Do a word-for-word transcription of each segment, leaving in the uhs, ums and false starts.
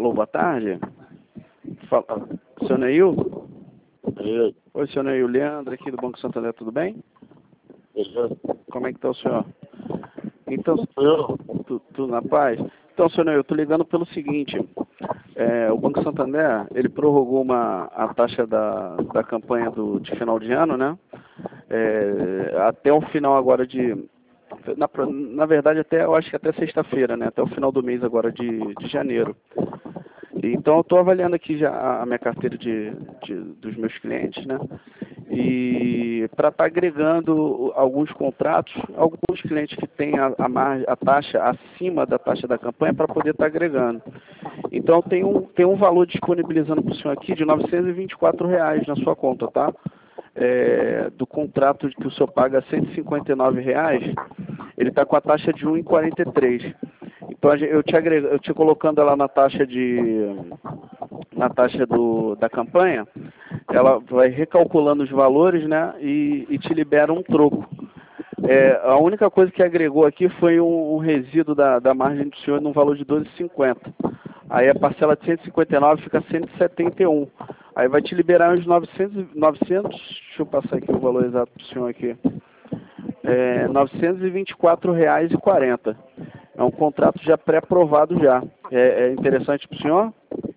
Alô, boa tarde. Fala, seu Neil? Beleza. Oi, seu Neil, Leandro aqui do Banco Santander, tudo bem? Beleza. Como é que tá o senhor? Então, Eu? tu- tudo na paz? Então, seu Neil, eu tô ligando pelo seguinte, é, o Banco Santander, ele prorrogou uma, a taxa da, da campanha do, de final de ano, né? É, até o final agora de... Na, na verdade, até, eu acho que até sexta-feira, né? Até o final do mês agora de, de janeiro. Então, eu estou avaliando aqui já a minha carteira de, de, dos meus clientes, né? E para estar tá agregando alguns contratos, alguns clientes que têm a, a, margem, a taxa acima da taxa da campanha para poder estar tá agregando. Então, tem um, tem um valor disponibilizando para o senhor aqui de novecentos e vinte e quatro reais na sua conta, tá? É, do contrato que o senhor paga cento e cinquenta e nove reais, ele está com a taxa de um vírgula quarenta e três. Então eu te agrego, eu te colocando ela na taxa de na taxa do, da campanha, ela vai recalculando os valores, né, e, e te libera um troco. É, a única coisa que agregou aqui foi um, um resíduo da, da margem do senhor no valor de doze reais e cinquenta centavos. Aí a parcela de cento e cinquenta e nove fica cento e setenta e um. Aí vai te liberar uns novecentos, novecentos, deixa eu passar aqui o valor exato para o senhor aqui. É, novecentos e vinte e quatro reais e quarenta centavos. É um contrato já pré-aprovado já. É, é interessante para o senhor?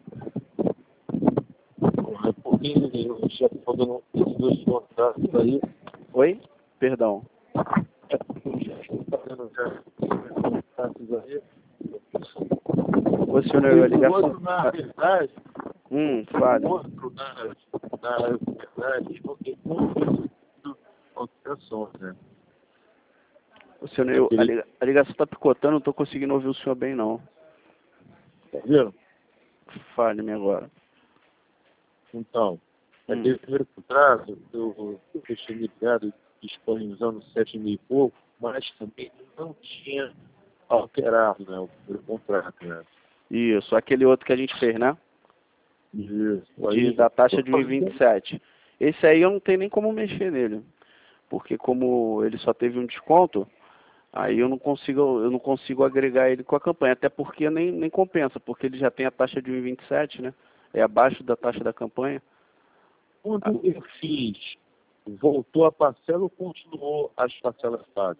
É porque eu já estou dando esses dois contratos aí. Oi? Perdão. É porque eu já estou fazendo já esses contratos aí. Ô, senhor, E a o ligação... outro, na verdade, Hum, o fale. outro, na, na verdade, porque não foi alterações, né? Ô, senhor, a liga- a ligação está picotando, não estou conseguindo ouvir o senhor bem, não. Tá vendo? Fale-me agora. Então, Hum. aquele primeiro contrato, eu, eu fechei ligado disponibilizando sete mil e pouco, mas também não tinha alterado, né, o primeiro contrato, né? Isso, aquele outro que a gente fez, né? Isso. De, Aí, da taxa tô de um vírgula vinte fazendo- e sete. Esse aí eu não tenho nem como mexer nele. Porque como ele só teve um desconto, aí eu não consigo, eu não consigo agregar ele com a campanha. Até porque nem, nem compensa, porque ele já tem a taxa de um vírgula vinte e sete, né? É abaixo da taxa da campanha. Quando eu fiz, voltou a parcela ou continuou as parcelas pagas?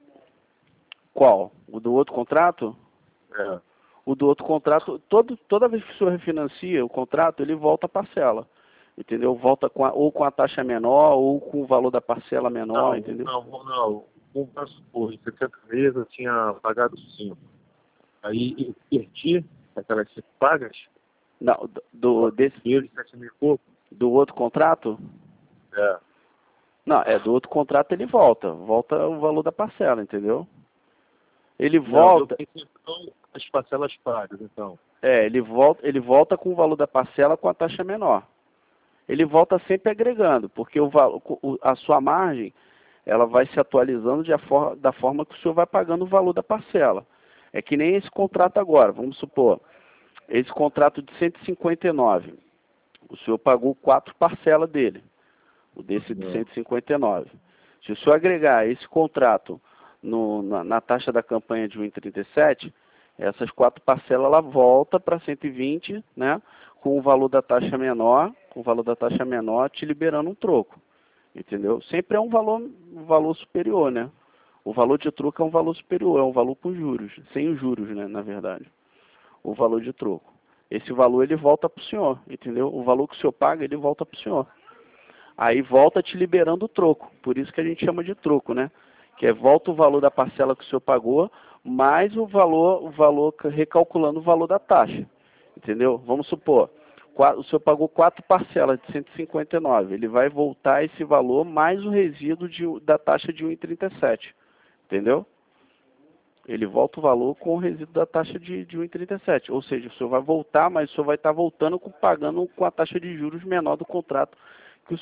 Qual? O do outro contrato? É. O do outro contrato, todo, toda vez que o senhor refinancia o contrato, ele volta a parcela. Entendeu? Volta com a, ou com a taxa menor, ou com o valor da parcela menor, Não, entendeu? não, não. Vamos supor, em sessenta meses eu tinha pagado cinco. Aí eu perdi aquelas cinco pagas, Não, do, do, desse, meses, sete mil e pouco. do outro contrato? É. Não, é do outro contrato ele volta. Volta o valor da parcela, entendeu? Ele Não, eu volta, pensei então as parcelas pagas, então. é, ele volta, ele volta com o valor da parcela com a taxa menor. Ele volta sempre agregando, porque o, val- o- a sua margem, ela vai se atualizando de a for, da forma que o senhor vai pagando o valor da parcela. É que nem esse contrato agora, vamos supor, esse contrato de cento e cinquenta e nove, o senhor pagou quatro parcelas dele, o desse de Não. cento e cinquenta e nove. Se o senhor agregar esse contrato no, na, na taxa da campanha de um vírgula trinta e sete, essas quatro parcelas ela volta para cento e vinte, né, com o valor da taxa menor, com o valor da taxa menor te liberando um troco, entendeu? Sempre é um valor, um valor superior, né? O valor de troco é um valor superior, é um valor com juros, sem os juros, né, na verdade. O valor de troco. Esse valor ele volta para o senhor, entendeu? O valor que o senhor paga, ele volta para o senhor. Aí volta te liberando o troco. Por isso que a gente chama de troco, né? Que é volta o valor da parcela que o senhor pagou, mais o valor, o valor recalculando o valor da taxa. Entendeu? Vamos supor, o senhor pagou quatro parcelas de cento e cinquenta e nove. Ele vai voltar esse valor mais o resíduo de, da taxa de um vírgula trinta e sete. Entendeu? Ele volta o valor com o resíduo da taxa de, de um vírgula trinta e sete. Ou seja, o senhor vai voltar, mas o senhor vai estar voltando com, pagando com a taxa de juros menor do contrato